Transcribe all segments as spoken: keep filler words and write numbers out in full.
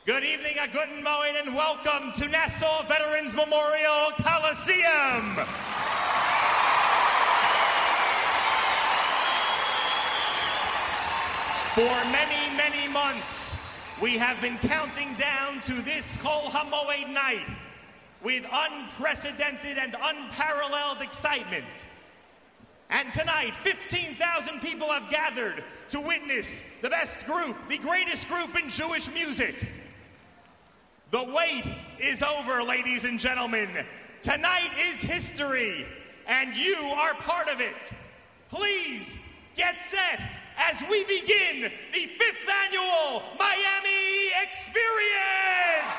Good evening, a guten Morgen, and welcome to Nassau Veterans Memorial Coliseum. For many, many months, we have been counting down to this Kol HaMoed night with unprecedented and unparalleled excitement. And tonight, fifteen thousand people have gathered to witness the best group, the greatest group in Jewish music. The wait is over, ladies and gentlemen. Tonight is history, and you are part of it. Please get set as we begin the fifth annual Miami Experience!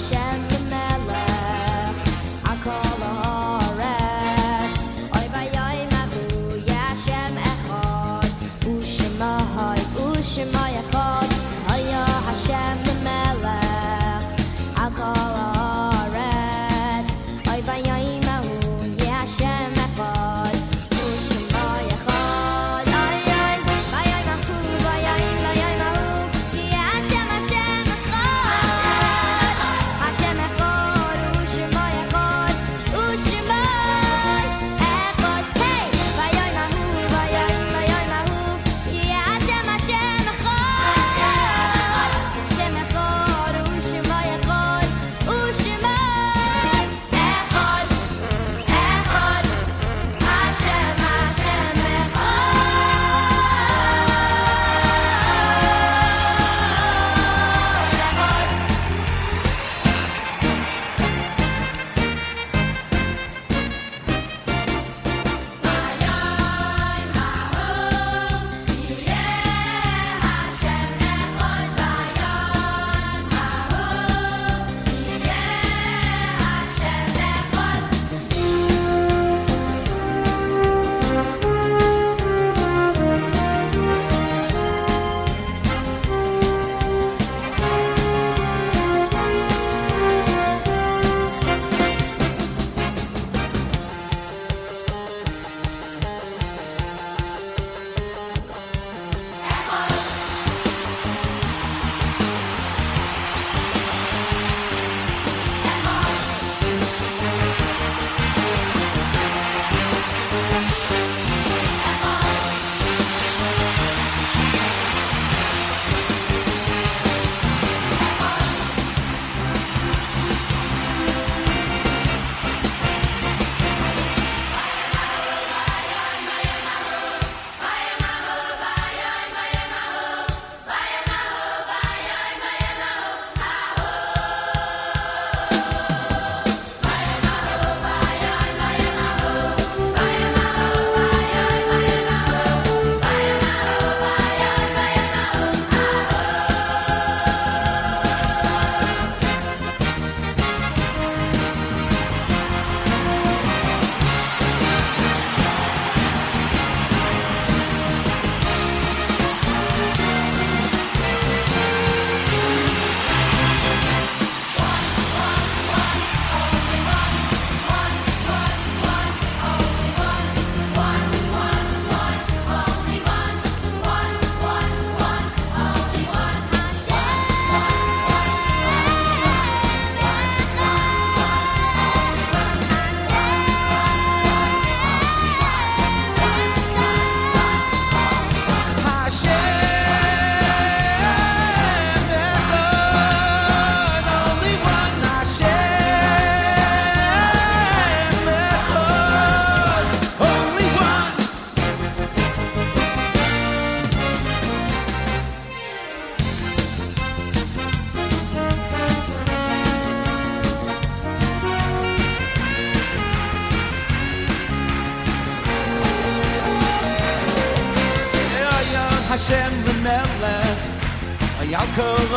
Hashem v'melech Hayal kol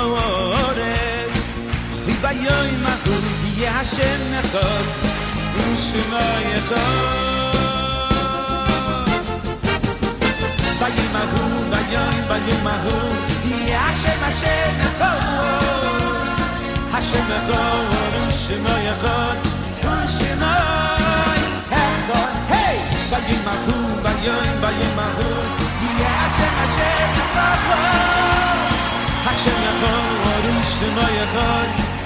ha'oretz V'bayoyim ha'hu Yeh Hashem echad U'shema echad V'bayim ha'hu V'bayoyim V'bayim ha'hu Yeh Hashem Hashem echad Hashem echad U'shema echad U'shema echad Hey! V'bayim ha'hu V'bayoyim V'bayim ha'hu Hashem, Hashem, Hashem, Hashem, Hashem, Hashem, Hashem,